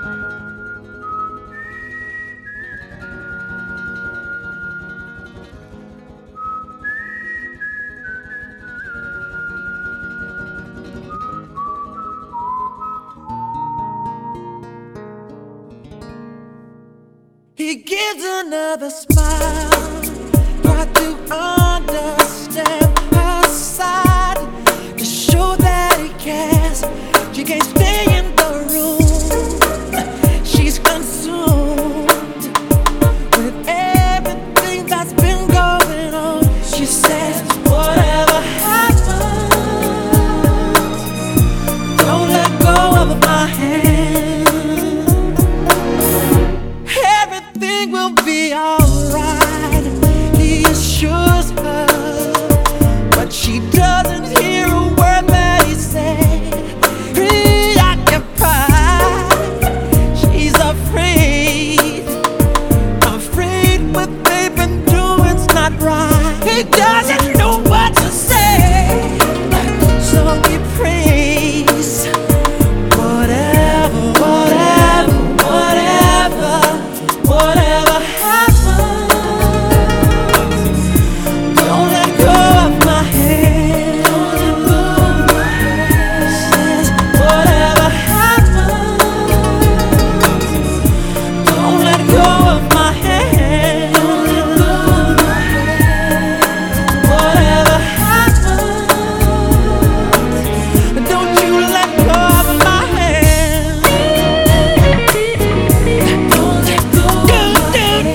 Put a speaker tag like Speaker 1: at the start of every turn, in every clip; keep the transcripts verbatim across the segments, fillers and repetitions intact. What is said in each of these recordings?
Speaker 1: He gives another smile, try to understand her side, to show that he cares. She can't stay in the room, she's consumed with everything that's been going on. She says, whatever happens, don't let go of my hand. Everything will be alright, he assures her, but she doesn't hear a word that he said. Preoccupied, she's afraid, afraid what they've been doing's not right. He doesn't know what to say, so he prays. Whatever, whatever, whatever, whatever happens, don't let go of my hand. Don't let go of my hand. Says, whatever happens, don't let go of my hand. Don't let go of my hand. Whatever happens, don't you let go of my hand. Don't let go of my hand.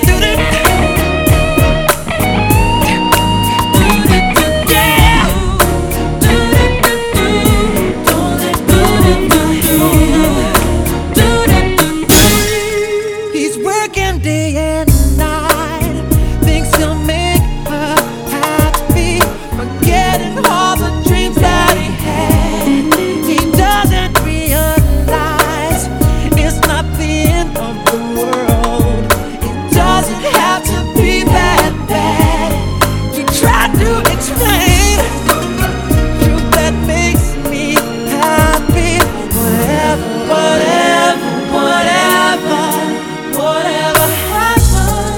Speaker 1: He's working day and night, thinks he'll make her happy, forgetting all the dreams that he had. He doesn't realize it's not the end of the world. It doesn't have to be that bad. He tried to explain truth that makes me happy. Whatever, whatever, whatever, whatever happens,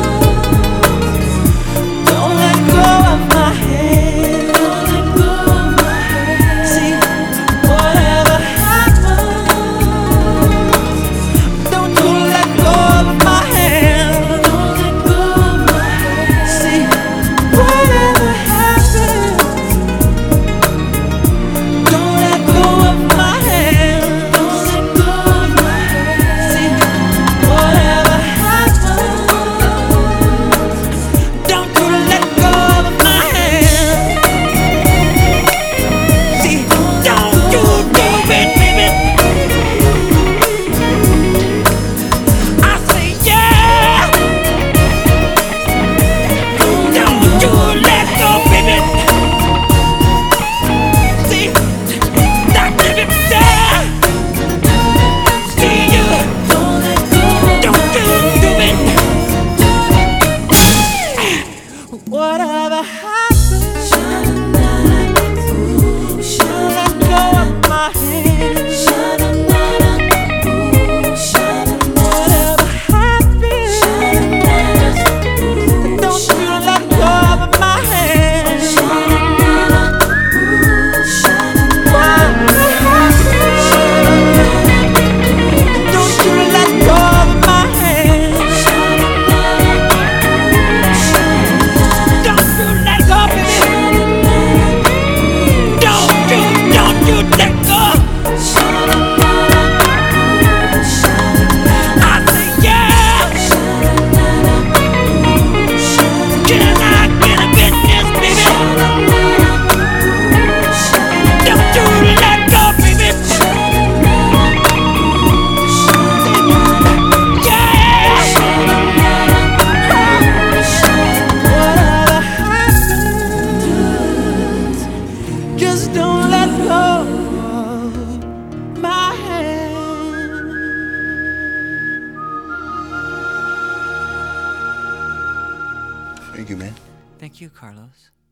Speaker 1: don't let go of my hand. Don't let go of my hand. See, whatever happens, don't you let go of my hand. Don't let go of my hand. See, whatever happens, don't let go of my hand. Don't let go of my hand. See, whatever happens, don't you let go of my hand. See, don't you do it, baby. I say yeah. Don't you let go, baby. See, that baby there. See you. Don't let go. Don't you do it. Whatever happens, don't let go of my hand. Whatever happens, don't you let go of my hand. Whatever happens, don't you let go of my hand. Don't you let go, baby. Don't you, don't you let go. I say yeah. Can I get a witness, baby? Don't you let go, baby. Yeah. Whatever happens, just don't let go of my hand.
Speaker 2: Thank you, man.
Speaker 3: Thank you, Carlos.